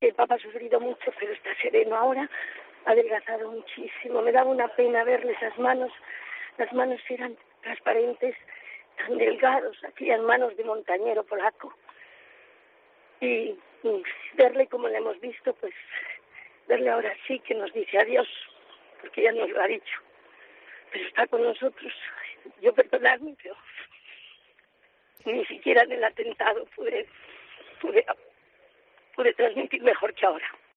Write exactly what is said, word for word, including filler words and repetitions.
que el Papa ha sufrido mucho, pero está sereno ahora, ha adelgazado muchísimo. Me daba una pena verle esas manos, las manos eran transparentes, tan delgados, aquellas manos de montañero polaco. Y, y verle como le hemos visto, pues verle ahora sí que nos dice adiós, porque ya nos lo ha dicho, pero está con nosotros. Yo perdonadme, pero ni siquiera en el atentado pude, pude, pude transmitir mejor que ahora.